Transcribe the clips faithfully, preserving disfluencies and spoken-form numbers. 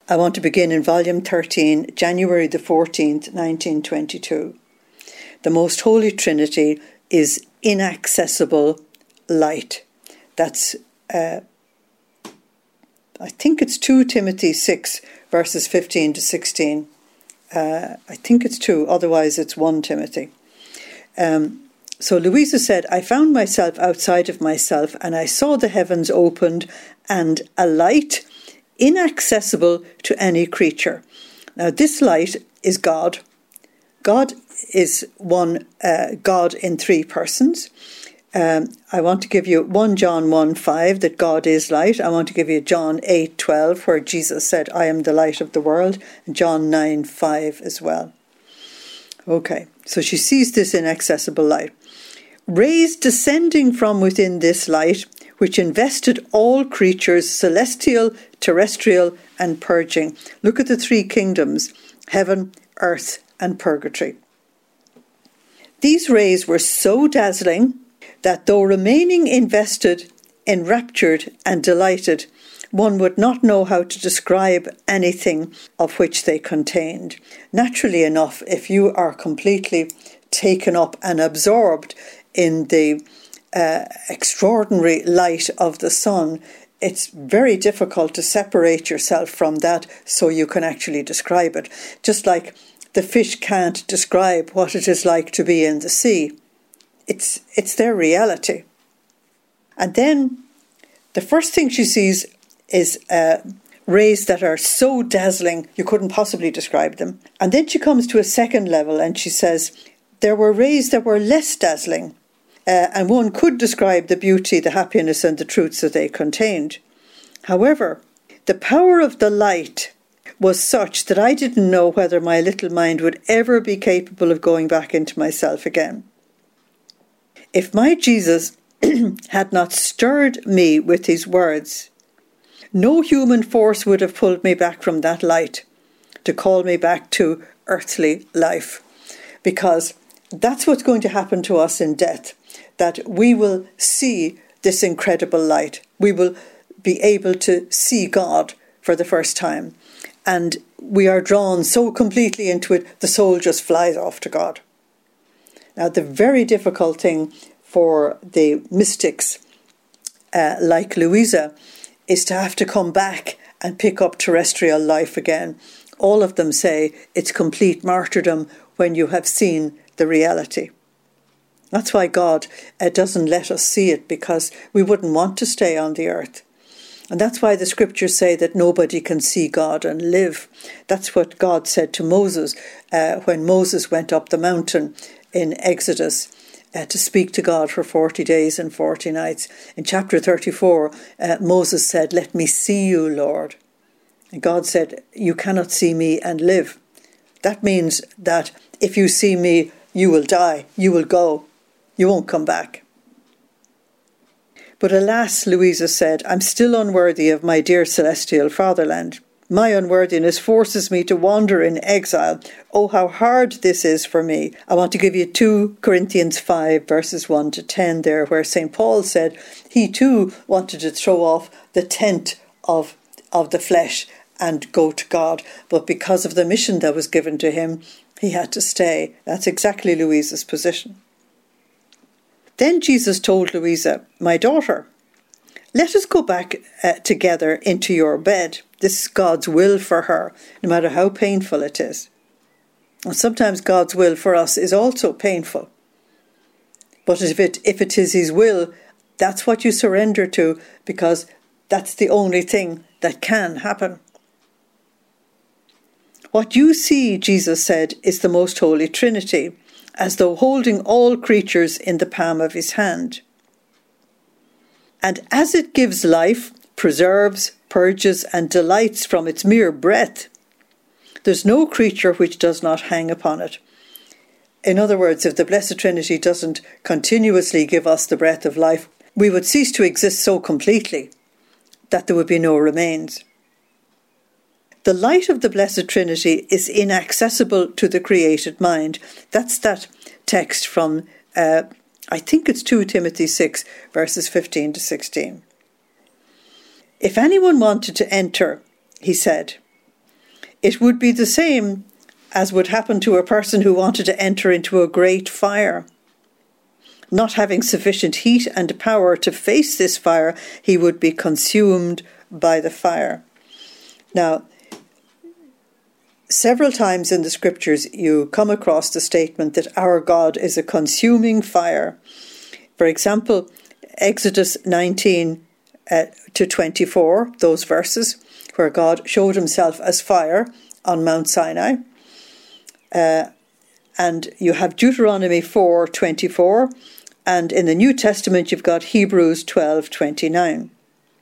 I want to begin in volume thirteen, January the fourteenth, nineteen twenty-two. The Most Holy Trinity is inaccessible light. That's, uh, I think it's two Timothy six, verses fifteen to sixteen. Uh, I think it's two, otherwise it's one Timothy. Um, so Louisa said, I found myself outside of myself, and I saw the heavens opened, and a light inaccessible to any creature. Now, this light is God. God is one uh, God in three persons. Um, I want to give you First John one five, that God is light. I want to give you John eight twelve, where Jesus said, I am the light of the world, and John nine five as well. Okay, so she sees this inaccessible light. Rays descending from within this light, which invested all creatures, celestial, terrestrial, and purging. Look at the three kingdoms, heaven, earth, and purgatory. These rays were so dazzling that though remaining invested, enraptured, and delighted, one would not know how to describe anything of which they contained. Naturally enough, if you are completely taken up and absorbed in the uh, extraordinary light of the sun, it's very difficult to separate yourself from that so you can actually describe it. Just like the fish can't describe what it is like to be in the sea. It's, it's their reality. And then the first thing she sees is uh, rays that are so dazzling you couldn't possibly describe them. And then she comes to a second level and she says there were rays that were less dazzling. Uh, and one could describe the beauty, the happiness, and the truths that they contained. However, the power of the light was such that I didn't know whether my little mind would ever be capable of going back into myself again. If my Jesus had not stirred me with his words, no human force would have pulled me back from that light to call me back to earthly life. Because that's what's going to happen to us in death, that we will see this incredible light. We will be able to see God for the first time. And we are drawn so completely into it, the soul just flies off to God. Now, the very difficult thing for the mystics uh, like Louisa is to have to come back and pick up terrestrial life again. All of them say it's complete martyrdom when you have seen the reality. That's why God uh, doesn't let us see it, because we wouldn't want to stay on the earth. And that's why the scriptures say that nobody can see God and live. That's what God said to Moses uh, when Moses went up the mountain in Exodus uh, to speak to God for forty days and forty nights. In chapter thirty-four, uh, Moses said, let me see you, Lord. And God said, you cannot see me and live. That means that if you see me, you will die, you will go, you won't come back. But alas, Louisa said, I'm still unworthy of my dear celestial fatherland. My unworthiness forces me to wander in exile. Oh, how hard this is for me. I want to give you two Corinthians five, verses one to ten there, where Saint Paul said he too wanted to throw off the tent of, of the flesh and go to God. But because of the mission that was given to him, he had to stay. That's exactly Louisa's position. Then Jesus told Louisa, my daughter, let us go back uh, together into your bed. This is God's will for her, no matter how painful it is. And sometimes God's will for us is also painful. But if it, if it is his will, that's what you surrender to, because that's the only thing that can happen. What you see, Jesus said, is the Most Holy Trinity, as though holding all creatures in the palm of his hand. And as it gives life, preserves, purges, and delights from its mere breath, there's no creature which does not hang upon it. In other words, if the Blessed Trinity doesn't continuously give us the breath of life, we would cease to exist so completely that there would be no remains. The light of the Blessed Trinity is inaccessible to the created mind. That's that text from, uh, I think it's two Timothy six, verses fifteen to sixteen. If anyone wanted to enter, he said, It would be the same as would happen to a person who wanted to enter into a great fire. Not having sufficient heat and power to face this fire, he would be consumed by the fire. Now, several times in the scriptures you come across the statement that our God is a consuming fire. For example, Exodus nineteen uh, to twenty-four, those verses where God showed himself as fire on Mount Sinai. Uh, and you have Deuteronomy four twenty-four, and in the New Testament you've got Hebrews twelve twenty-nine.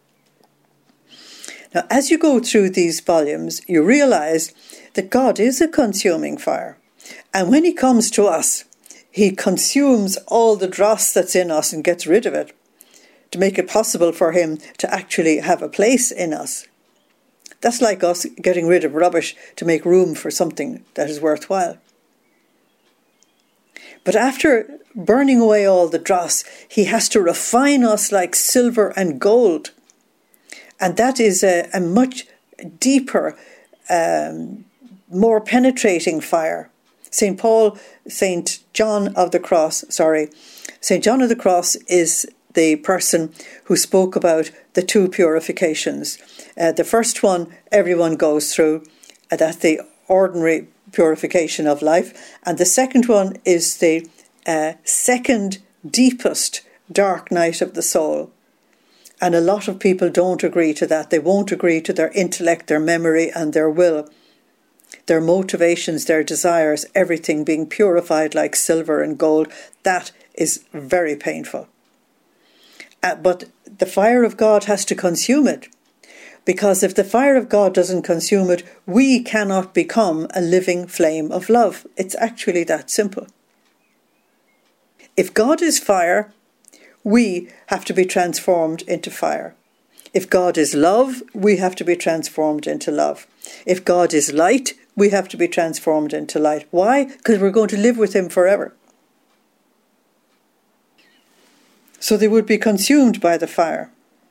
Now, as you go through these volumes, you realise that God is a consuming fire. And when he comes to us, he consumes all the dross that's in us and gets rid of it to make it possible for him to actually have a place in us. That's like us getting rid of rubbish to make room for something that is worthwhile. But after burning away all the dross, he has to refine us like silver and gold. And that is a, a much deeper, um, more penetrating fire. Saint Paul, Saint John of the Cross, sorry, Saint John of the Cross is the person who spoke about the two purifications. Uh, the first one everyone goes through, uh, that's the ordinary purification of life. And the second one is the uh, second deepest dark night of the soul. And a lot of people don't agree to that. They won't agree to their intellect, their memory and their will. Their motivations, their desires, everything being purified like silver and gold. That is very painful. Uh, but the fire of God has to consume it. Because if the fire of God doesn't consume it, we cannot become a living flame of love. It's actually that simple. If God is fire, we have to be transformed into fire. If God is love, we have to be transformed into love. If God is light, we have to be transformed into light. Why? Because we're going to live with him forever. So they would be consumed by the fire.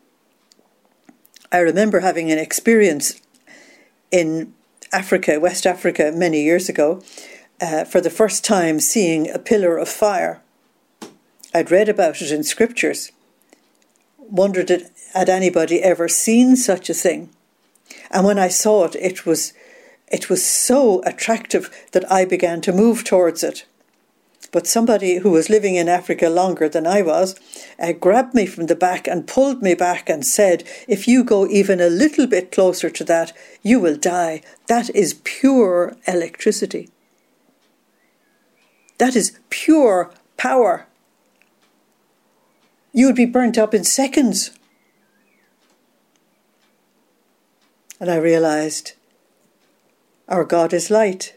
I remember having an experience in Africa, West Africa, many years ago, uh, for the first time seeing a pillar of fire. I'd read about it in scriptures, wondered it, had anybody ever seen such a thing? And when I saw it, it was, it was so attractive that I began to move towards it. But somebody who was living in Africa longer than I was uh, grabbed me from the back and pulled me back and said, if you go even a little bit closer to that, you will die. That is pure electricity. That is pure power. You would be burnt up in seconds. And I realised our God is light.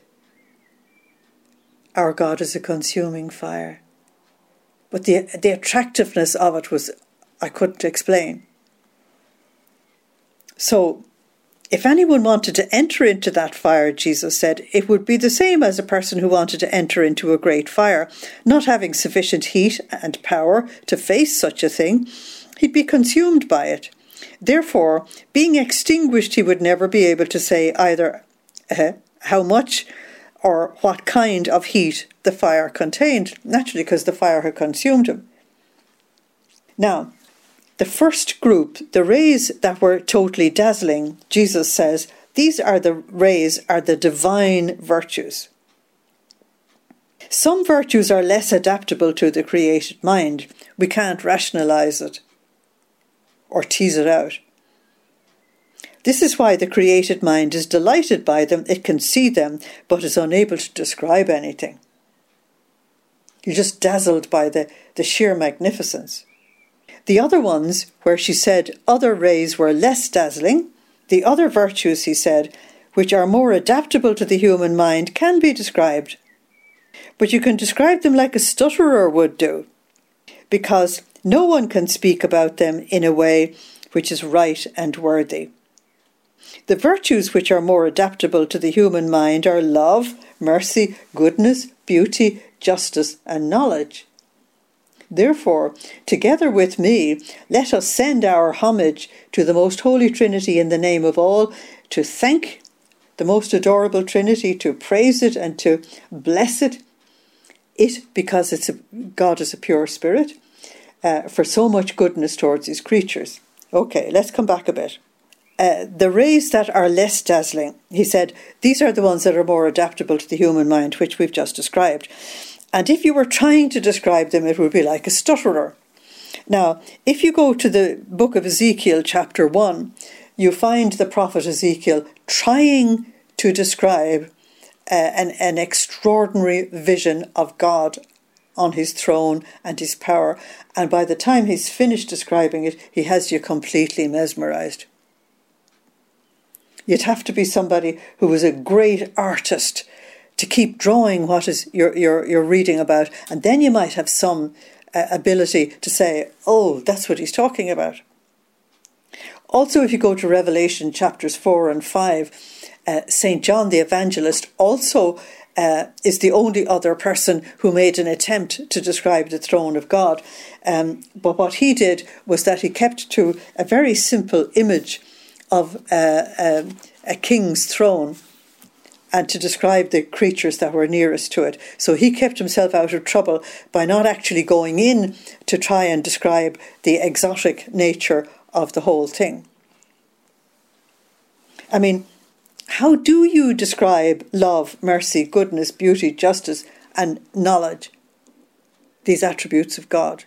Our God is a consuming fire. But the, the attractiveness of it was, I couldn't explain. So, if anyone wanted to enter into that fire, Jesus said, it would be the same as a person who wanted to enter into a great fire. Not having sufficient heat and power to face such a thing, he'd be consumed by it. Therefore, being extinguished, he would never be able to say either uh, how much or what kind of heat the fire contained, naturally because the fire had consumed him. Now, the first group, the rays that were totally dazzling, Jesus says, these are the rays, are the divine virtues. Some virtues are less adaptable to the created mind. We can't rationalise it or tease it out. This is why the created mind is delighted by them. It can see them, but is unable to describe anything. You're just dazzled by the, the sheer magnificence. The other ones, where she said other rays were less dazzling, the other virtues, he said, which are more adaptable to the human mind, can be described. But you can describe them like a stutterer would do, because no one can speak about them in a way which is right and worthy. The virtues which are more adaptable to the human mind are love, mercy, goodness, beauty, justice, and knowledge. Therefore, together with me, let us send our homage to the Most Holy Trinity in the name of all, to thank the most adorable Trinity, to praise it and to bless it. It, because it's a, God is a pure spirit, uh, for so much goodness towards his creatures. Okay, let's come back a bit. Uh, the rays that are less dazzling, he said, these are the ones that are more adaptable to the human mind, which we've just described. And if you were trying to describe them, it would be like a stutterer. Now, if you go to the book of Ezekiel, chapter one, you find the prophet Ezekiel trying to describe uh, an, an extraordinary vision of God on his throne and his power. And by the time he's finished describing it, he has you completely mesmerised. You'd have to be somebody who was a great artist to keep drawing what is you're, you're, you're reading about. And then you might have some uh, ability to say, oh, that's what he's talking about. Also, if you go to Revelation chapters four and five, uh, Saint John the Evangelist also uh, is the only other person who made an attempt to describe the throne of God. Um, but what he did was that he kept to a very simple image of uh, um, a king's throne, and to describe the creatures that were nearest to it. So he kept himself out of trouble by not actually going in to try and describe the exotic nature of the whole thing. I mean, how do you describe love, mercy, goodness, beauty, justice, and knowledge, these attributes of God?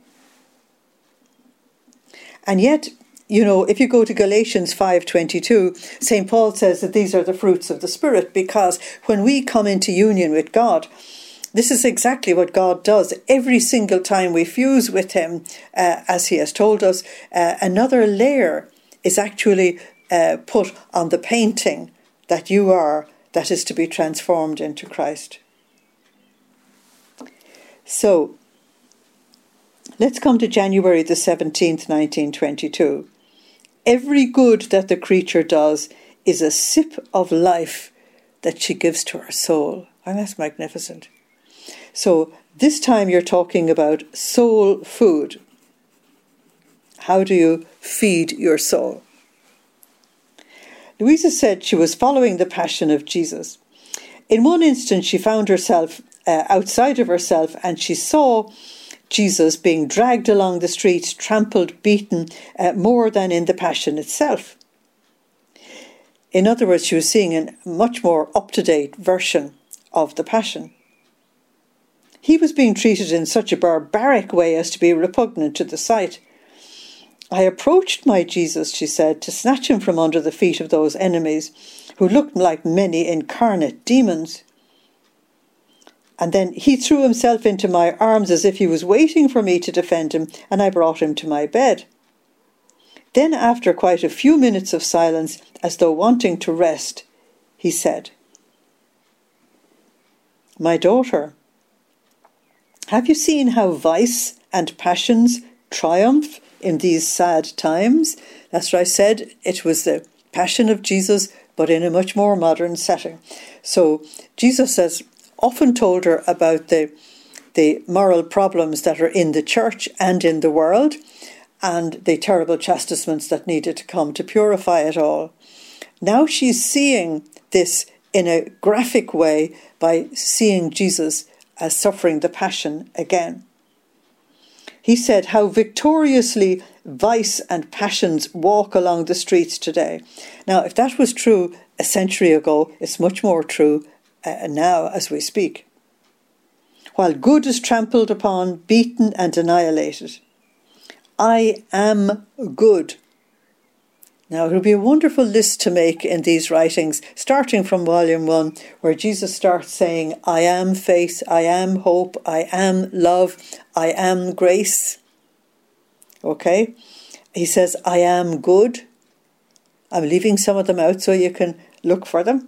And yet, you know, if you go to Galatians five twenty-two, Saint Paul says that these are the fruits of the Spirit, because when we come into union with God, this is exactly what God does. Every single time we fuse with him, uh, as he has told us, uh, another layer is actually uh, put on the painting that you are, that is to be transformed into Christ. So, let's come to January the seventeenth, nineteen twenty-two. Every good that the creature does is a sip of life that she gives to her soul. And that's magnificent. So this time you're talking about soul food. How do you feed your soul? Louisa said she was following the passion of Jesus. In one instance, she found herself uh, outside of herself, and she saw Jesus being dragged along the streets, trampled, beaten, uh, more than in the Passion itself. In other words, she was seeing a much more up-to-date version of the Passion. He was being treated in such a barbaric way as to be repugnant to the sight. I approached my Jesus, she said, to snatch him from under the feet of those enemies who looked like many incarnate demons. And then he threw himself into my arms as if he was waiting for me to defend him, and I brought him to my bed. Then, after quite a few minutes of silence, as though wanting to rest, he said, "My daughter, have you seen how vice and passions triumph in these sad times?" That's what I said. It was the Passion of Jesus, but in a much more modern setting. So Jesus has often told her about the the moral problems that are in the church and in the world, and the terrible chastisements that needed to come to purify it all. Now she's seeing this in a graphic way by seeing Jesus as suffering the passion again. He said how victoriously vice and passions walk along the streets today. Now, if that was true a century ago, it's much more true Uh, now as we speak. While good is trampled upon, beaten and annihilated. I am good. Now it will be a wonderful list to make in these writings, starting from volume one, where Jesus starts saying, I am faith, I am hope, I am love, I am grace. Okay? He says, I am good. I'm leaving some of them out so you can look for them.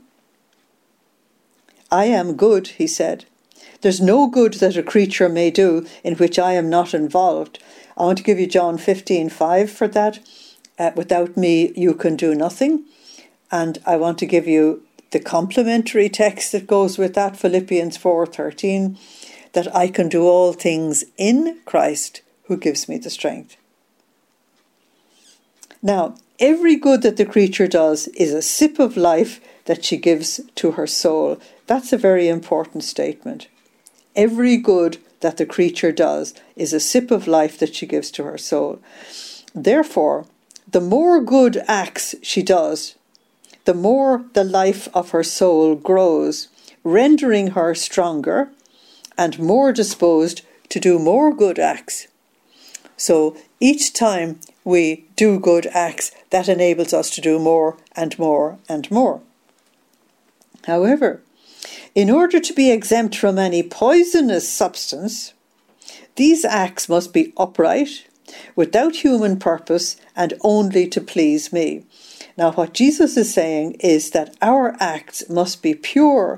I am good, he said. There's no good that a creature may do in which I am not involved. I want to give you John fifteen five for that. Uh, without me, you can do nothing. And I want to give you the complementary text that goes with that, Philippians four thirteen, that I can do all things in Christ who gives me the strength. Now, Every good that the creature does is a sip of life that she gives to her soul. That's a very important statement. Every good that the creature does is a sip of life that she gives to her soul. Therefore, the more good acts she does, the more the life of her soul grows, rendering her stronger and more disposed to do more good acts. So each time we do good acts, that enables us to do more and more and more. However, in order to be exempt from any poisonous substance, these acts must be upright, without human purpose, and only to please me. Now, what Jesus is saying is that our acts must be pure,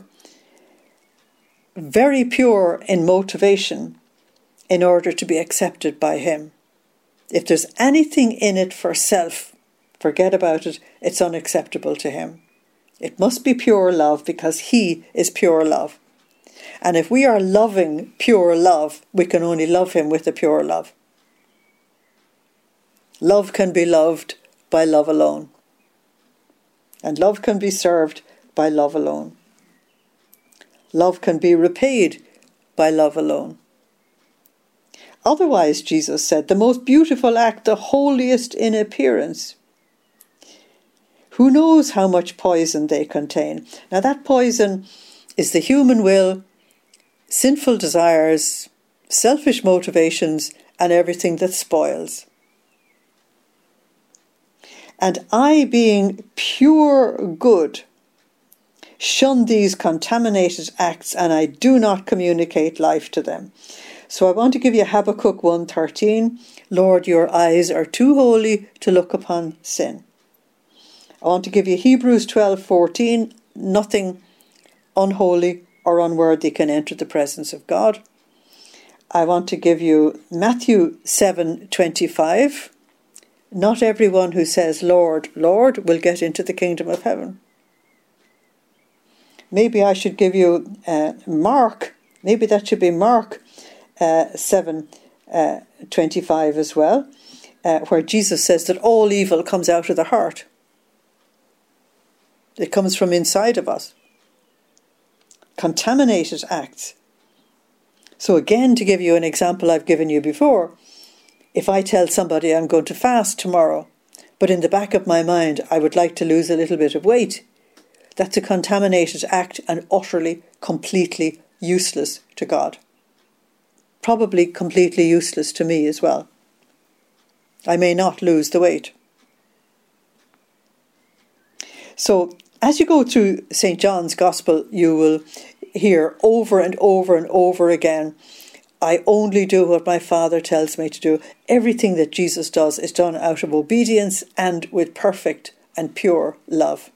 very pure in motivation, in order to be accepted by him. If there's anything in it for self, forget about it, it's unacceptable to him. It must be pure love because he is pure love. And if we are loving pure love, we can only love him with a pure love. Love can be loved by love alone. And love can be served by love alone. Love can be repaid by love alone. Otherwise, Jesus said, the most beautiful act, the holiest in appearance. Who knows how much poison they contain? Now that poison is the human will, sinful desires, selfish motivations, and everything that spoils. And I, being pure good, shun these contaminated acts, and I do not communicate life to them. So I want to give you Habakkuk one thirteen. Lord, your eyes are too holy to look upon sin. I want to give you Hebrews twelve fourteen. Nothing unholy or unworthy can enter the presence of God. I want to give you Matthew seven twenty-five. Not everyone who says, Lord, Lord, will get into the kingdom of heaven. Maybe I should give you uh, Mark. Maybe that should be Mark uh, seven twenty-five as well, uh, where Jesus says that all evil comes out of the heart. It comes from inside of us. Contaminated acts. So again, to give you an example I've given you before, if I tell somebody I'm going to fast tomorrow, but in the back of my mind I would like to lose a little bit of weight, that's a contaminated act and utterly, completely useless to God. Probably completely useless to me as well. I may not lose the weight. So, as you go through Saint John's Gospel, you will hear over and over and over again, I only do what my Father tells me to do. Everything that Jesus does is done out of obedience and with perfect and pure love.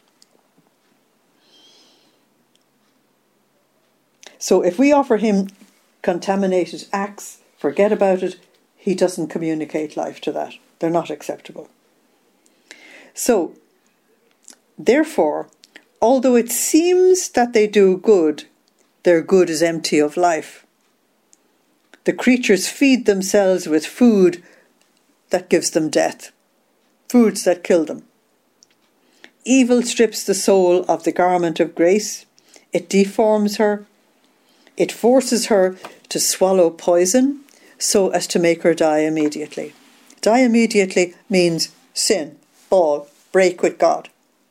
So if we offer him contaminated acts, forget about it, he doesn't communicate life to that. They're not acceptable. So, therefore, although it seems that they do good, their good is empty of life. The creatures feed themselves with food that gives them death, foods that kill them. Evil strips the soul of the garment of grace. It deforms her. It forces her to swallow poison so as to make her die immediately. Die immediately means sin, fall, break with God.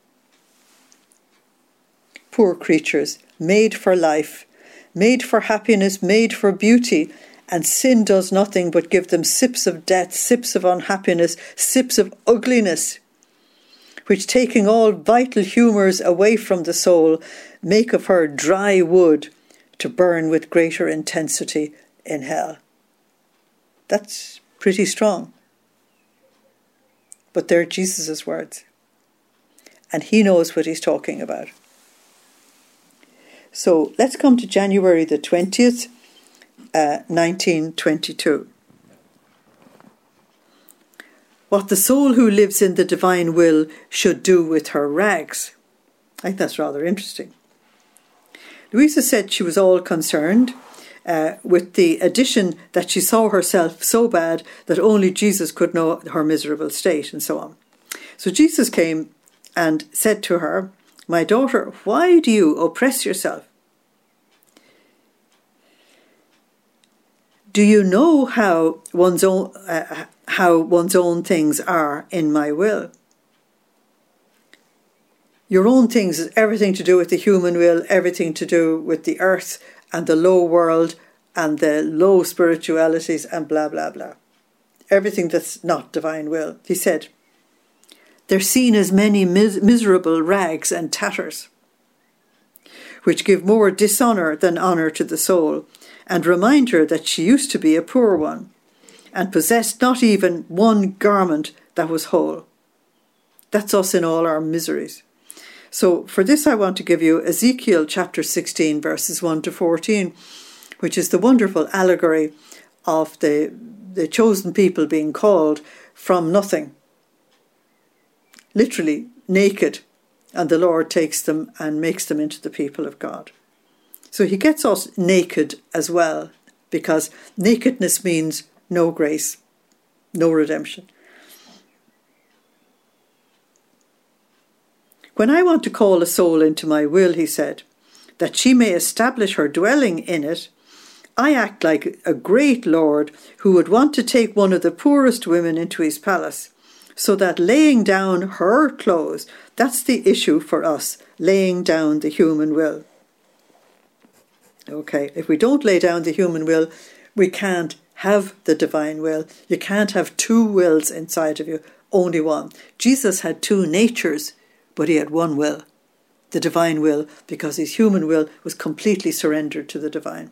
Poor creatures, made for life, made for happiness, made for beauty, and sin does nothing but give them sips of death, sips of unhappiness, sips of ugliness, which, taking all vital humours away from the soul, make of her dry wood to burn with greater intensity in hell. That's pretty strong. But they're Jesus' words. And he knows what he's talking about. So let's come to January the twentieth, uh, nineteen twenty-two. What the soul who lives in the divine will should do with her rags. I think that's rather interesting. Louisa said she was all concerned, uh, with the addition that she saw herself so bad that only Jesus could know her miserable state, and so on. So Jesus came and said to her, "My daughter, why do you oppress yourself? Do you know how one's own uh, how one's own things are in my will?" Your own things is everything to do with the human will, everything to do with the earth and the low world and the low spiritualities and blah, blah, blah. Everything that's not divine will. He said, "They're seen as many mis- miserable rags and tatters, which give more dishonour than honour to the soul, and remind her that she used to be a poor one, and possessed not even one garment that was whole." That's us in all our miseries. So for this I want to give you Ezekiel chapter sixteen, verses one to fourteen, which is the wonderful allegory of the, the chosen people being called from nothing, literally naked, and the Lord takes them and makes them into the people of God. So he gets us naked as well, because nakedness means no grace, no redemption. "When I want to call a soul into my will," he said, "that she may establish her dwelling in it, I act like a great lord who would want to take one of the poorest women into his palace, so that laying down her clothes," that's the issue for us, laying down the human will. Okay, if we don't lay down the human will, we can't have the divine will. You can't have two wills inside of you, only one. Jesus had two natures, but he had one will, the divine will, because his human will was completely surrendered to the divine.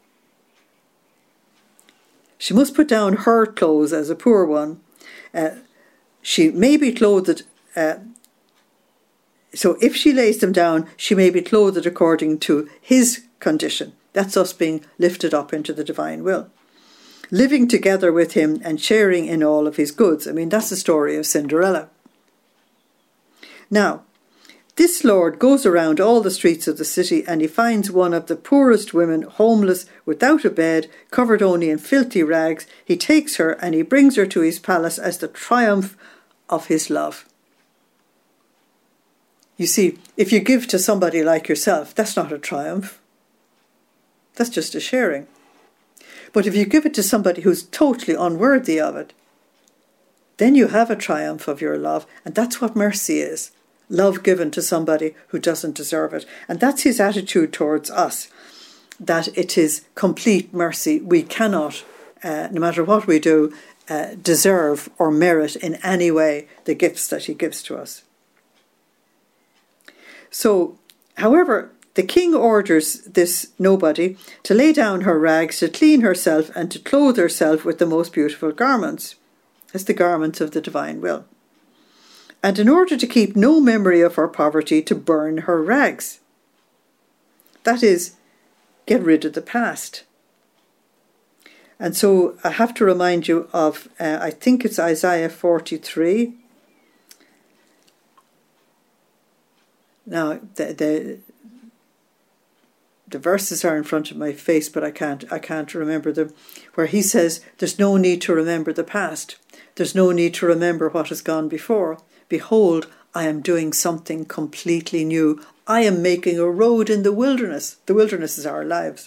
"She must put down her clothes as a poor one. Uh, she may be clothed, uh, so if she lays them down, she may be clothed according to his condition." That's us being lifted up into the divine will. "Living together with him and sharing in all of his goods." I mean, that's the story of Cinderella. Now, this lord goes around all the streets of the city and he finds one of the poorest women, homeless, without a bed, covered only in filthy rags. He takes her and he brings her to his palace as the triumph of his love. You see, if you give to somebody like yourself, that's not a triumph. That's just a sharing. But if you give it to somebody who's totally unworthy of it, then you have a triumph of your love. And that's what mercy is. Love given to somebody who doesn't deserve it. And that's his attitude towards us, that it is complete mercy. We cannot, uh, no matter what we do, uh, deserve or merit in any way the gifts that he gives to us. So, however, the king orders this nobody to lay down her rags, to clean herself, and to clothe herself with the most beautiful garments, as the garments of the divine will. And in order to keep no memory of her poverty, to burn her rags. That is, get rid of the past. And so I have to remind you of, uh, I think it's Isaiah forty-three. Now, the, the the verses are in front of my face, but I can't I can't remember them, where he says, there's no need to remember the past. There's no need to remember what has gone before. Behold, I am doing something completely new. I am making a road in the wilderness. The wilderness is our lives.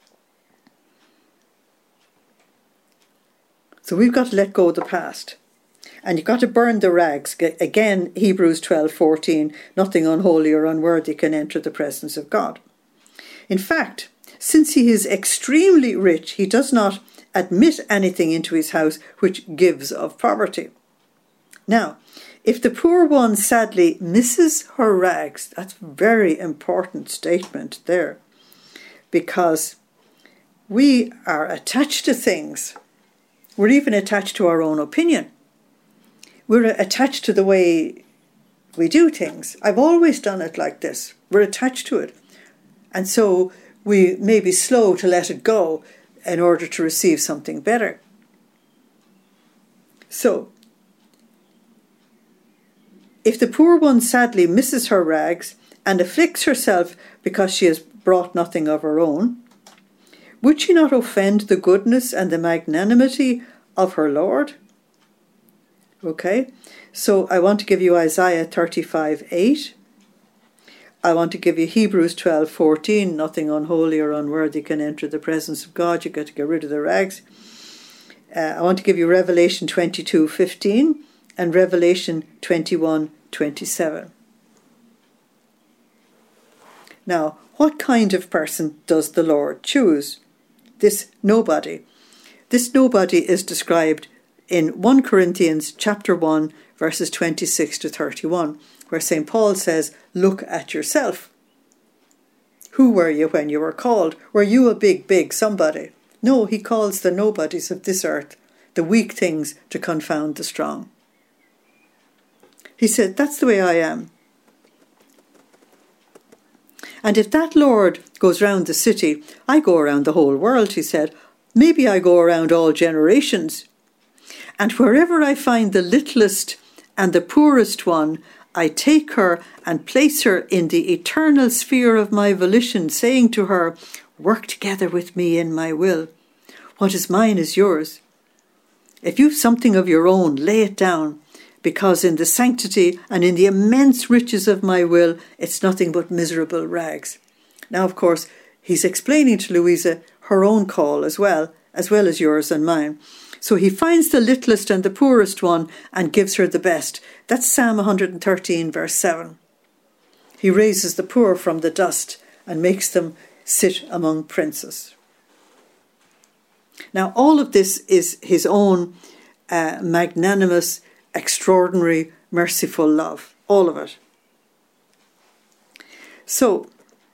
So we've got to let go of the past. And you've got to burn the rags. Again, Hebrews twelve fourteen, nothing unholy or unworthy can enter the presence of God. In fact, since he is extremely rich, he does not admit anything into his house which gives of poverty. Now, if the poor one sadly misses her rags, that's a very important statement there, because we are attached to things. We're even attached to our own opinion. We're attached to the way we do things. I've always done it like this. We're attached to it. And so we may be slow to let it go in order to receive something better. So, if the poor one sadly misses her rags and afflicts herself because she has brought nothing of her own, would she not offend the goodness and the magnanimity of her Lord? Okay, So I want to give you Isaiah thirty-five eight. I want to give you Hebrews twelve fourteen. Nothing unholy or unworthy can enter the presence of God. You've got to get rid of the rags. Uh, I want to give you Revelation twenty-two fifteen and Revelation twenty-one twenty-seven. Now, what kind of person does the Lord choose? This nobody. This nobody is described in First Corinthians chapter one, verses twenty-six to thirty-one, where Saint Paul says, look at yourself. Who were you when you were called? Were you a big, big somebody? No, he calls the nobodies of this earth, the weak things, to confound the strong. He said, that's the way I am. And if that Lord goes round the city, I go around the whole world, he said. Maybe I go around all generations. And wherever I find the littlest and the poorest one, I take her and place her in the eternal sphere of my volition, saying to her, work together with me in my will. What is mine is yours. If you've something of your own, lay it down, because in the sanctity and in the immense riches of my will, it's nothing but miserable rags. Now, of course, he's explaining to Louisa her own call as well, as well as yours and mine. So he finds the littlest and the poorest one and gives her the best. That's Psalm one hundred thirteen, verse seven. He raises the poor from the dust and makes them sit among princes. Now, all of this is his own uh, magnanimous, extraordinary, merciful love. All of it. So,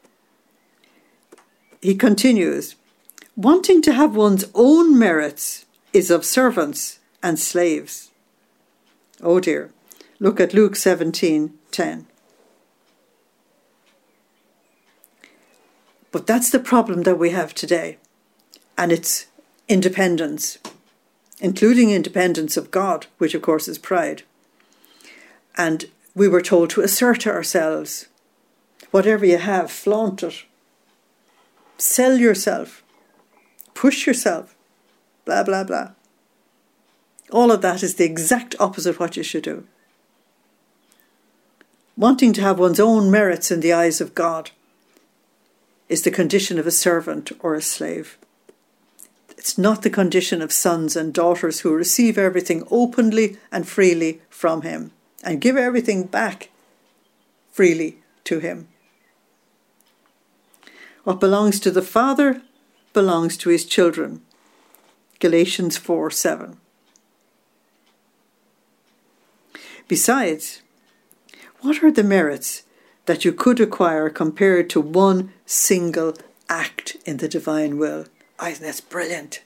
he continues, wanting to have one's own merits is of servants and slaves. Oh dear. Look at Luke seventeen ten. But that's the problem that we have today. And it's independence, including independence of God, which of course is pride. And we were told to assert ourselves. Whatever you have, flaunt it. Sell yourself. Push yourself. Blah, blah, blah. All of that is the exact opposite of what you should do. Wanting to have one's own merits in the eyes of God is the condition of a servant or a slave. It's not the condition of sons and daughters who receive everything openly and freely from him and give everything back freely to him. What belongs to the Father belongs to his children. Galatians four seven. Besides, what are the merits that you could acquire compared to one single act in the divine will? I think that's brilliant.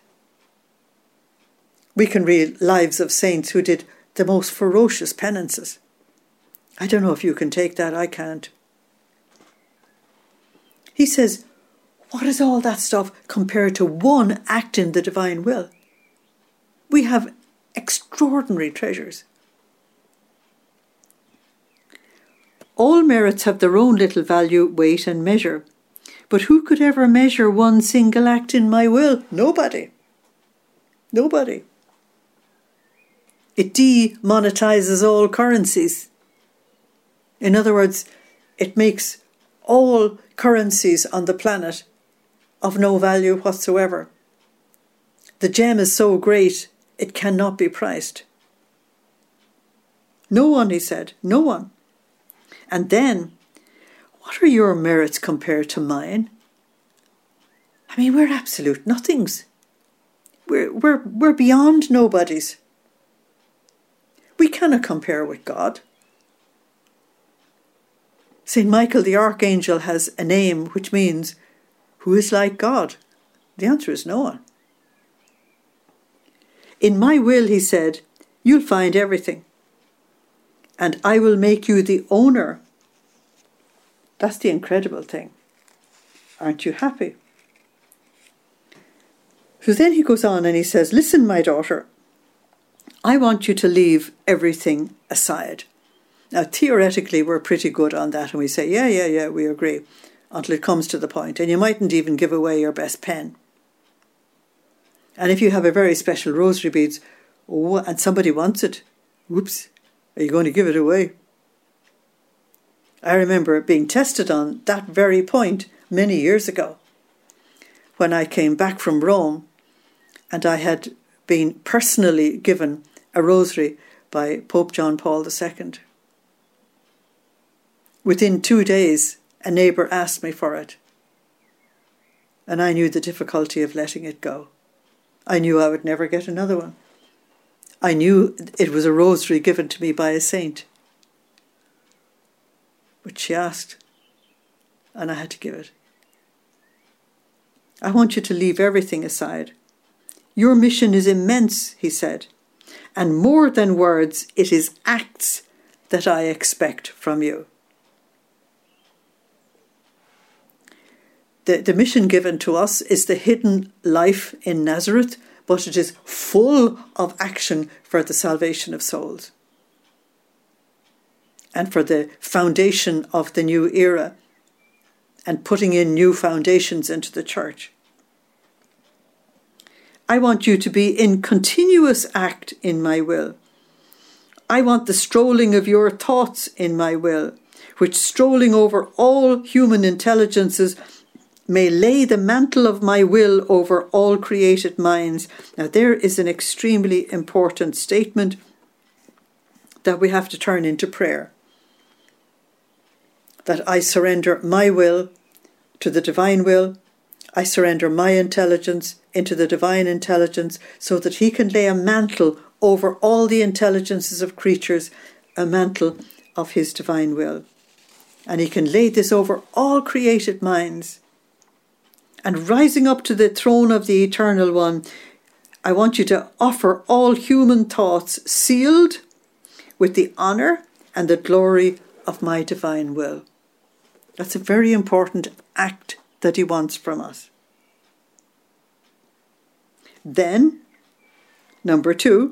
We can read lives of saints who did the most ferocious penances. I don't know if you can take that, I can't. He says, what is all that stuff compared to one act in the divine will? We have extraordinary treasures. All merits have their own little value, weight and measure. But who could ever measure one single act in my will? Nobody. Nobody. It demonetizes all currencies. In other words, it makes all currencies on the planet of no value whatsoever. The gem is so great, it cannot be priced. No one, he said, no one. And then, what are your merits compared to mine? I mean, we're absolute nothings. We're, we're, we're beyond nobodies. We cannot compare with God. Saint Michael the Archangel has a name which means, who is like God? The answer is no one. In my will, he said, you'll find everything. And I will make you the owner. That's the incredible thing. Aren't you happy? So then he goes on and he says, listen, my daughter, I want you to leave everything aside. Now, theoretically, we're pretty good on that, and we say, yeah, yeah, yeah, we agree, until it comes to the point. And you mightn't even give away your best pen. And if you have a very special rosary beads, oh, and somebody wants it, whoops, Are you going to give it away? I remember being tested on that very point many years ago when I came back from Rome and I had been personally given a rosary by Pope John Paul the Second. Within two days, a neighbour asked me for it, and I knew the difficulty of letting it go. I knew I would never get another one. I knew it was a rosary given to me by a saint. But she asked, and I had to give it. I want you to leave everything aside. Your mission is immense, he said, and more than words, it is acts that I expect from you. The, the mission given to us is the hidden life in Nazareth, but it is full of action for the salvation of souls and for the foundation of the new era and putting in new foundations into the church. I want you to be in continuous act in my will. I want the strolling of your thoughts in my will, which strolling over all human intelligences may lay the mantle of my will over all created minds. Now there is an extremely important statement that we have to turn into prayer. That I surrender my will to the divine will. I surrender my intelligence into the divine intelligence so that he can lay a mantle over all the intelligences of creatures, a mantle of his divine will. And he can lay this over all created minds. And rising up to the throne of the Eternal One, I want you to offer all human thoughts sealed with the honour and the glory of my divine will. That's a very important act that he wants from us. Then, number two,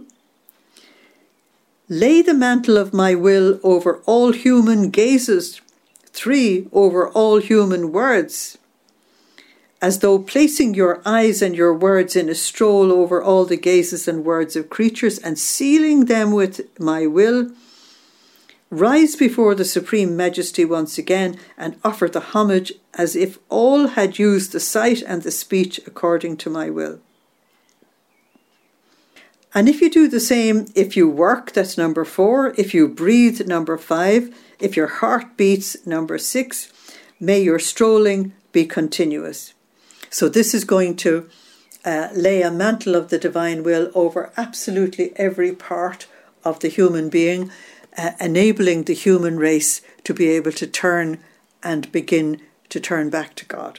lay the mantle of my will over all human gazes. Three, over all human words. As though placing your eyes and your words in a stroll over all the gazes and words of creatures and sealing them with my will, rise before the Supreme Majesty once again and offer the homage as if all had used the sight and the speech according to my will. And if you do the same, if you work, that's number four, if you breathe, number five, if your heart beats, number six, may your strolling be continuous. So this is going to uh, lay a mantle of the divine will over absolutely every part of the human being, uh, enabling the human race to be able to turn and begin to turn back to God.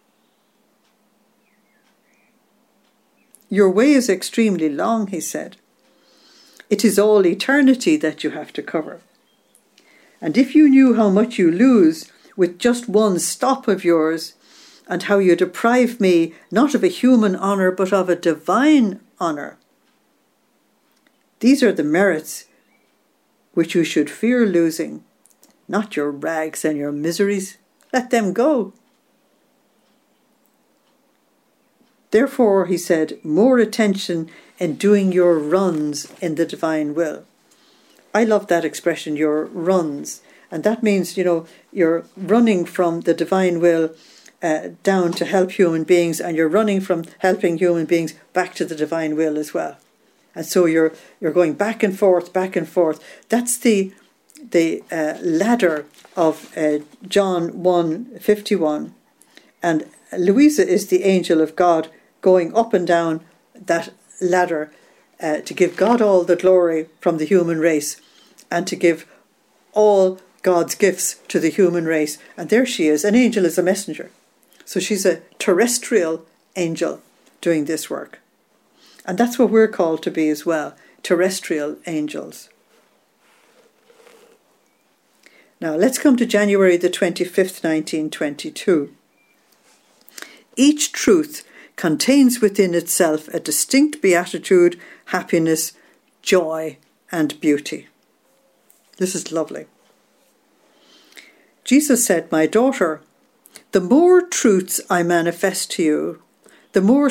Your way is extremely long, he said. It is all eternity that you have to cover. And if you knew how much you lose with just one stop of yours, and how you deprive me not of a human honour but of a divine honour. These are the merits which you should fear losing, not your rags and your miseries. Let them go. Therefore, he said, more attention in doing your runs in the divine will. I love that expression, your runs. And that means, you know, you're running from the divine will Uh, down to help human beings, and you're running from helping human beings back to the divine will as well. And so you're you're going back and forth, back and forth. That's the the uh, ladder of uh, John one fifty-one. And Louisa is the angel of God going up and down that ladder uh, to give God all the glory from the human race and to give all God's gifts to the human race. And there she is. An angel is a messenger. So she's a terrestrial angel doing this work. And that's what we're called to be as well, terrestrial angels. Now let's come to January the twenty-fifth, nineteen twenty-two. Each truth contains within itself a distinct beatitude, happiness, joy, and beauty. This is lovely. Jesus said, my daughter, the more truths I manifest to you, the more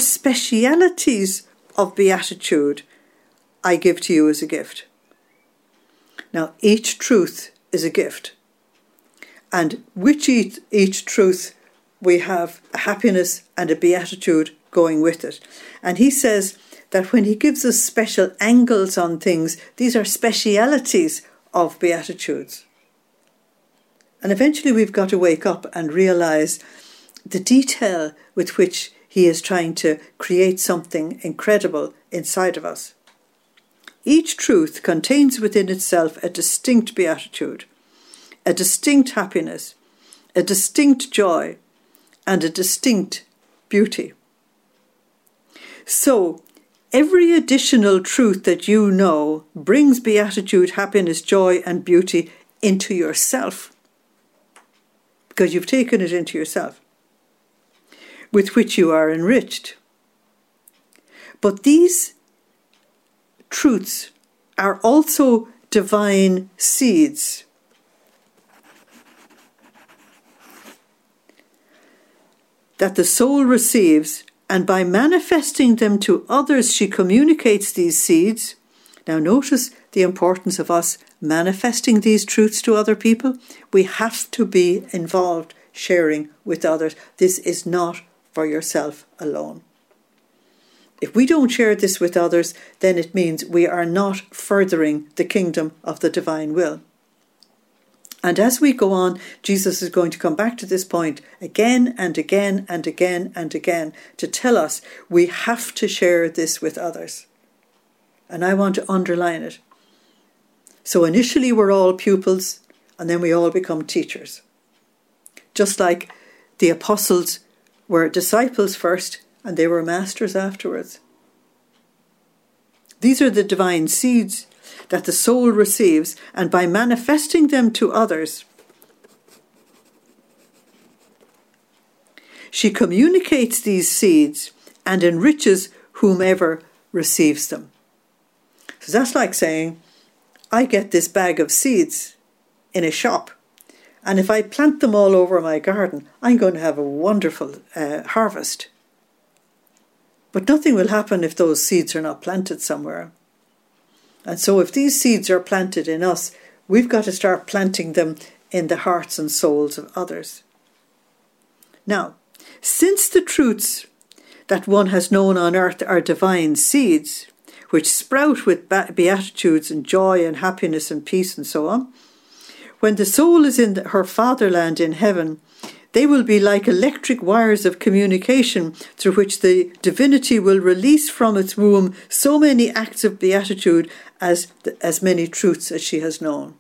specialities of beatitude I give to you as a gift. Now, each truth is a gift. And with each, each truth, we have a happiness and a beatitude going with it. And he says that when he gives us special angles on things, these are specialities of beatitudes. And eventually we've got to wake up and realise the detail with which he is trying to create something incredible inside of us. Each truth contains within itself a distinct beatitude, a distinct happiness, a distinct joy, and a distinct beauty. So, every additional truth that you know brings beatitude, happiness, joy, and beauty into yourself, because you've taken it into yourself, with which you are enriched. But these truths are also divine seeds. That the soul receives, and by manifesting them to others, she communicates these seeds. Now notice the importance of us manifesting these truths to other people. We have to be involved, sharing with others. This is not for yourself alone. If we don't share this with others, then it means we are not furthering the kingdom of the divine will. And as we go on, Jesus is going to come back to this point again and again and again and again to tell us we have to share this with others. And I want to underline it. So initially we're all pupils, and then we all become teachers. Just like the apostles were disciples first, and they were masters afterwards. These are the divine seeds that the soul receives, and by manifesting them to others, she communicates these seeds and enriches whomever receives them. So that's like saying, I get this bag of seeds in a shop, and if I plant them all over my garden, I'm going to have a wonderful uh, harvest. But nothing will happen if those seeds are not planted somewhere. And so if these seeds are planted in us, we've got to start planting them in the hearts and souls of others. Now, since the truths that one has known on earth are divine seeds, which sprout with beatitudes and joy and happiness and peace and so on, when the soul is in her fatherland in heaven, they will be like electric wires of communication through which the divinity will release from its womb so many acts of beatitude as, as many truths as she has known.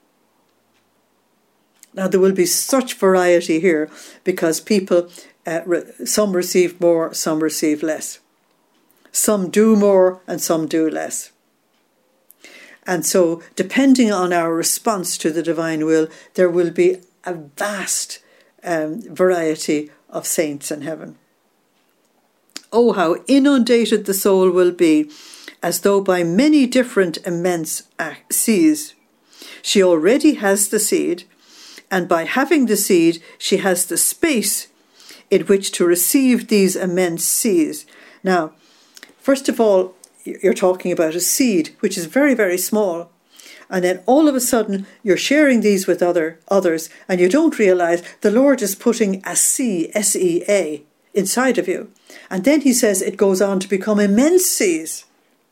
Now there will be such variety here because people, uh, re- some receive more, some receive less. Some do more and some do less. And so depending on our response to the divine will, there will be a vast Um, variety of saints in heaven. Oh, how inundated the soul will be, as though by many different immense seas. She already has the seed, and by having the seed, she has the space in which to receive these immense seas. Now, first of all, you're talking about a seed, which is very, very small. And then all of a sudden you're sharing these with other others, and you don't realise the Lord is putting a sea, S E A, inside of you. And then he says it goes on to become immense seas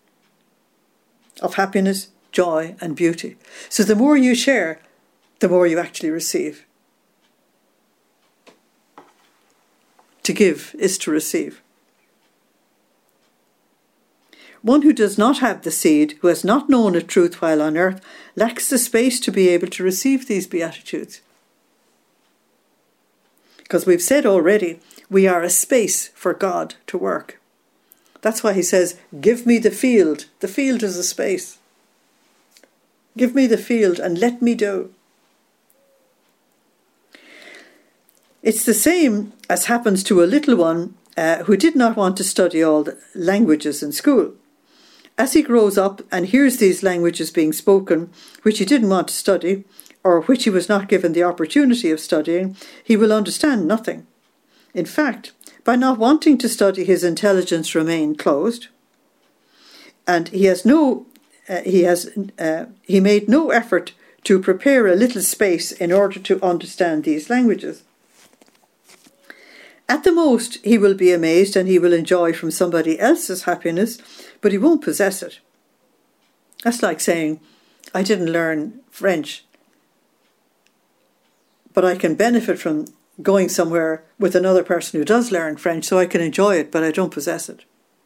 of happiness, joy and beauty. So the more you share, the more you actually receive. To give is to receive. One who does not have the seed, who has not known a truth while on earth, lacks the space to be able to receive these beatitudes. Because we've said already, we are a space for God to work. That's why he says, give me the field. The field is a space. Give me the field and let me do. It's the same as happens to a little one uh, who did not want to study all the languages in school. As he grows up and hears these languages being spoken, which he didn't want to study, or which he was not given the opportunity of studying, he will understand nothing. In fact, by not wanting to study, his intelligence remains closed, and he has no uh, he has uh, he made no effort to prepare a little space in order to understand these languages. At the most, he will be amazed and he will enjoy from somebody else's happiness, but he won't possess it. That's like saying, I didn't learn French, but I can benefit from going somewhere with another person who does learn French, so I can enjoy it, but I don't possess it.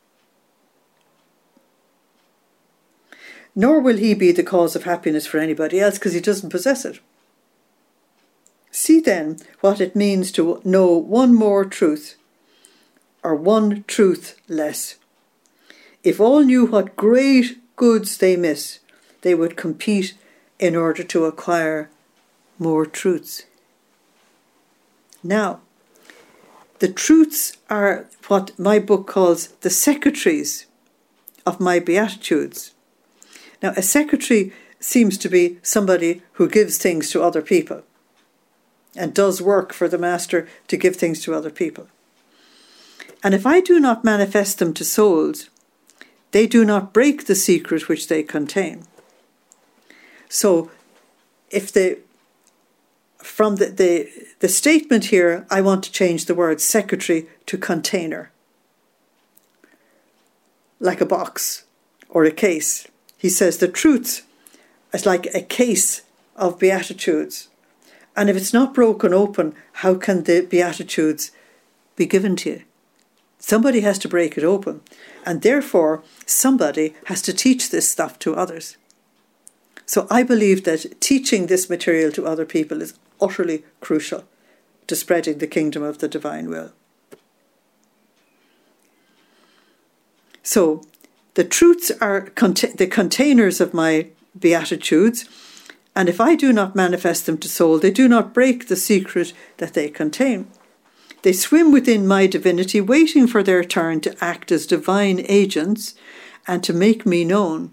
Nor will he be the cause of happiness for anybody else because he doesn't possess it. See then what it means to know one more truth, or one truth less. If all knew what great goods they miss, they would compete in order to acquire more truths. Now, the truths are what my book calls the secretaries of my Beatitudes. Now, a secretary seems to be somebody who gives things to other people and does work for the master to give things to other people. And if I do not manifest them to souls, they do not break the secret which they contain. So, if the from the, the, the statement here, I want to change the word secretary to container. Like a box or a case. He says the truth is like a case of Beatitudes. And if it's not broken open, how can the Beatitudes be given to you? Somebody has to break it open. And therefore, somebody has to teach this stuff to others. So I believe that teaching this material to other people is utterly crucial to spreading the kingdom of the divine will. So, the truths are cont- the containers of my Beatitudes, and if I do not manifest them to soul, they do not break the secret that they contain. They swim within my divinity, waiting for their turn to act as divine agents and to make me known.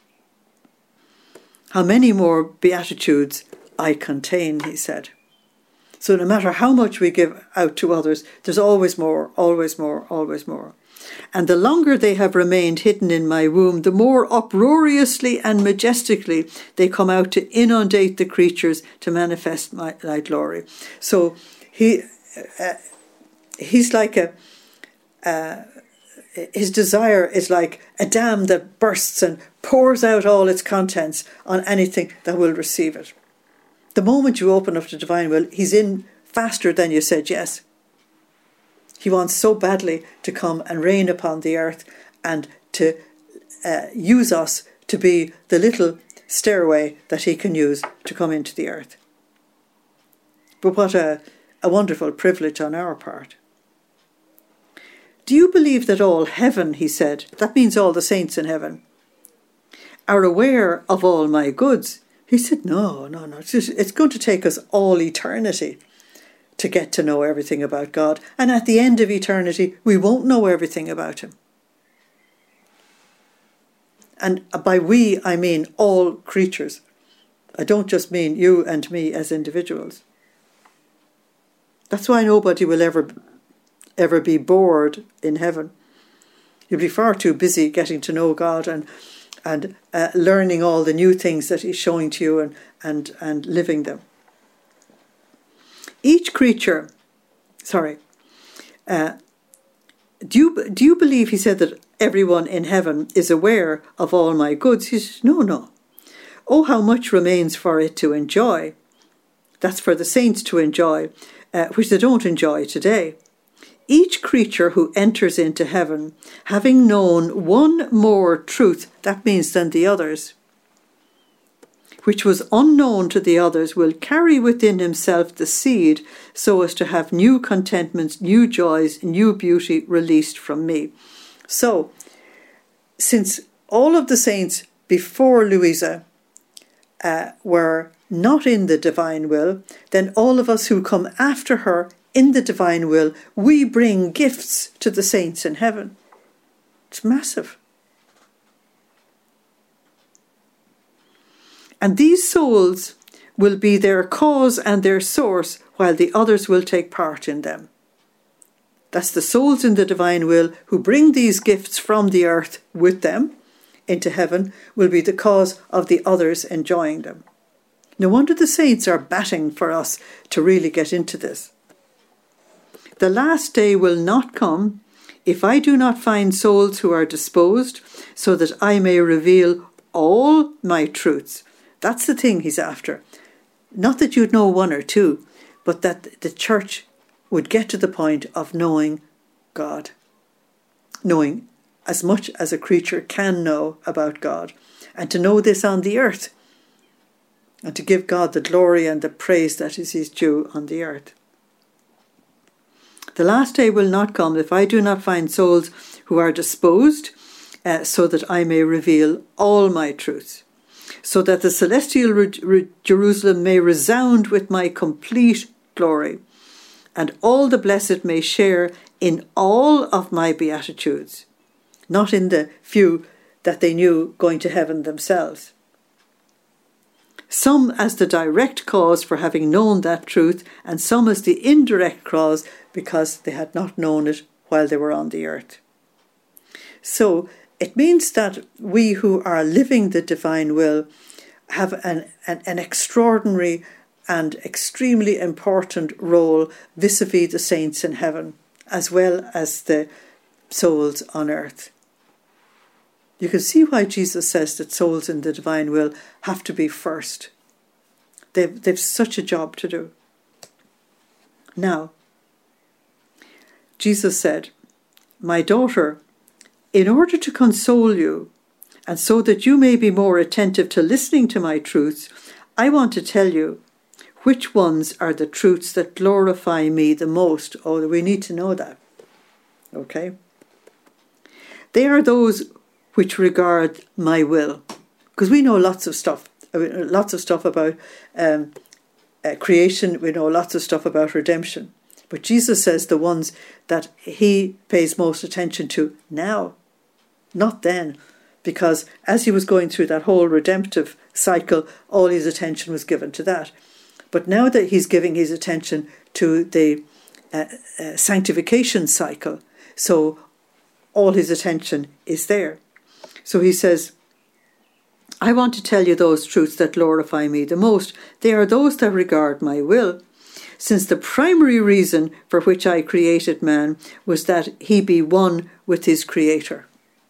How many more Beatitudes I contain, he said. So no matter how much we give out to others, there's always more, always more, always more. And the longer they have remained hidden in my womb, the more uproariously and majestically they come out to inundate the creatures to manifest my, my glory. So he uh, he's like a... Uh, his desire is like a dam that bursts and pours out all its contents on anything that will receive it. The moment you open up to divine will, he's in faster than you said yes. He wants so badly to come and reign upon the earth and to uh, use us to be the little stairway that he can use to come into the earth. But what a, a wonderful privilege on our part. Do you believe that all heaven, he said, that means all the saints in heaven, are aware of all my goods? He said, no, no, no. It's, just, it's going to take us all eternity to get to know everything about God. And at the end of eternity, we won't know everything about him. And by we, I mean all creatures. I don't just mean you and me as individuals. That's why nobody will ever ever be bored in heaven. You'll be far too busy getting to know God and and uh, learning all the new things that he's showing to you and, and, and living them. Each creature, sorry, uh, do you do you believe, he said, that everyone in heaven is aware of all my goods? He says, no, no. Oh, how much remains for it to enjoy. That's for the saints to enjoy, uh, which they don't enjoy today. Each creature who enters into heaven, having known one more truth, that means than the others, which was unknown to the others, will carry within himself the seed so as to have new contentments, new joys, new beauty released from me. So, since all of the saints before Louisa uh, were not in the divine will, then all of us who come after her in the divine will, we bring gifts to the saints in heaven. It's massive. And these souls will be their cause and their source, while the others will take part in them. That's the souls in the divine will who bring these gifts from the earth with them into heaven will be the cause of the others enjoying them. No wonder the saints are batting for us to really get into this. The last day will not come if I do not find souls who are disposed, so that I may reveal all my truths. That's the thing he's after. Not that you'd know one or two, but that the church would get to the point of knowing God. Knowing as much as a creature can know about God. And to know this on the earth. And to give God the glory and the praise that is his due on the earth. The last day will not come if I do not find souls who are disposed, uh, so that I may reveal all my truths, so that the celestial re- re- Jerusalem may resound with my complete glory, and all the blessed may share in all of my beatitudes, not in the few that they knew going to heaven themselves. Some as the direct cause for having known that truth, and some as the indirect cause because they had not known it while they were on the earth. So it means that we who are living the divine will have an, an, an extraordinary and extremely important role vis-a-vis the saints in heaven, as well as the souls on earth. You can see why Jesus says that souls in the divine will have to be first. They've, they've such a job to do. Now, Jesus said, "My daughter, in order to console you, and so that you may be more attentive to listening to my truths, I want to tell you which ones are the truths that glorify me the most." Oh, we need to know that. Okay? They are those which regard my will. Because we know lots of stuff. Lots of stuff about um, uh, creation. We know lots of stuff about redemption. But Jesus says the ones that he pays most attention to now, not then. Because as he was going through that whole redemptive cycle, all his attention was given to that. But now that he's giving his attention to the uh, uh, sanctification cycle, so all his attention is there. So he says, I want to tell you those truths that glorify me the most. They are those that regard my will, since the primary reason for which I created man was that he be one with his creator.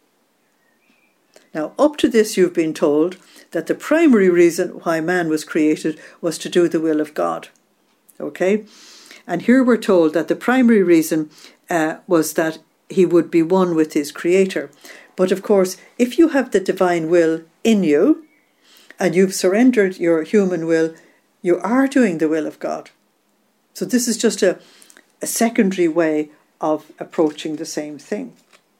Now, up to this you've been told that the primary reason why man was created was to do the will of God. Okay? And here we're told that the primary reason uh, was that he would be one with his creator. But of course, if you have the divine will in you, and you've surrendered your human will, you are doing the will of God. So this is just a, a secondary way of approaching the same thing.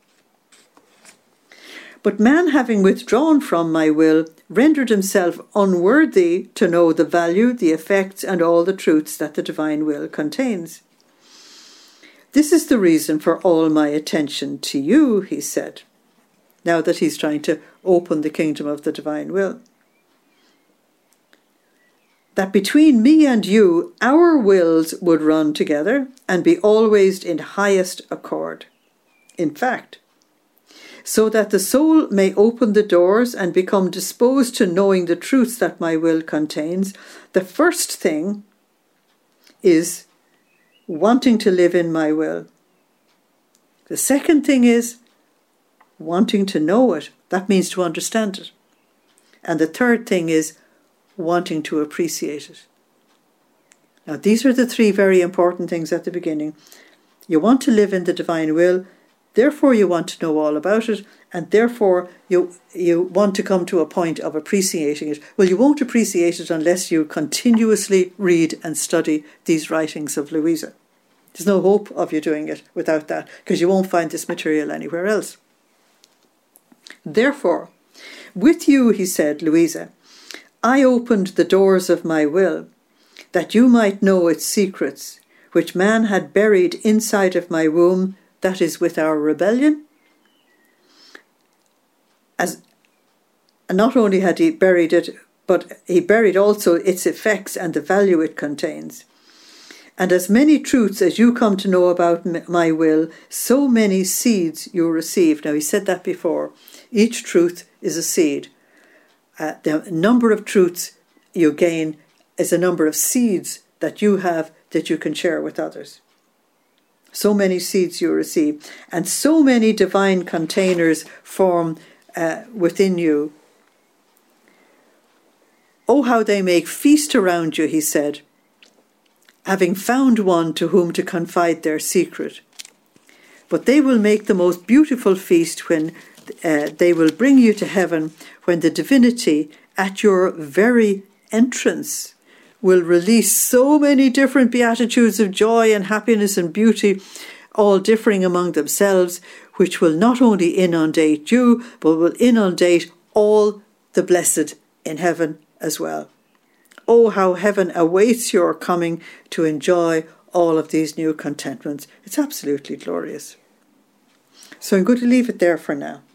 But man, having withdrawn from my will, rendered himself unworthy to know the value, the effects, and all the truths that the divine will contains. This is the reason for all my attention to you, he said, now that he's trying to open the kingdom of the divine will. That between me and you, our wills would run together and be always in highest accord. In fact, so that the soul may open the doors and become disposed to knowing the truths that my will contains, the first thing is wanting to live in my will. The second thing is wanting to know it. That means to understand it. And the third thing is wanting to appreciate it. Now, these are the three very important things at the beginning. You want to live in the divine will, therefore you want to know all about it, and therefore you you want to come to a point of appreciating it. Well, you won't appreciate it unless you continuously read and study these writings of Louisa. There's no hope of you doing it without that, because you won't find this material anywhere else. Therefore, with you, he said, Louisa, I opened the doors of my will, that you might know its secrets, which man had buried inside of my womb, that is, with our rebellion. As not only had he buried it, but he buried also its effects and the value it contains. And as many truths as you come to know about my will, so many seeds you receive. Now, he said that before. Each truth is a seed. Uh, the number of truths you gain is a number of seeds that you have that you can share with others. So many seeds you receive, and so many divine containers form uh, within you. Oh, how they make feast around you, he said, having found one to whom to confide their secret. But they will make the most beautiful feast when uh, they will bring you to heaven, when the divinity at your very entrance will release so many different beatitudes of joy and happiness and beauty, all differing among themselves, which will not only inundate you, but will inundate all the blessed in heaven as well. Oh, how heaven awaits your coming to enjoy all of these new contentments. It's absolutely glorious. So I'm going to leave it there for now.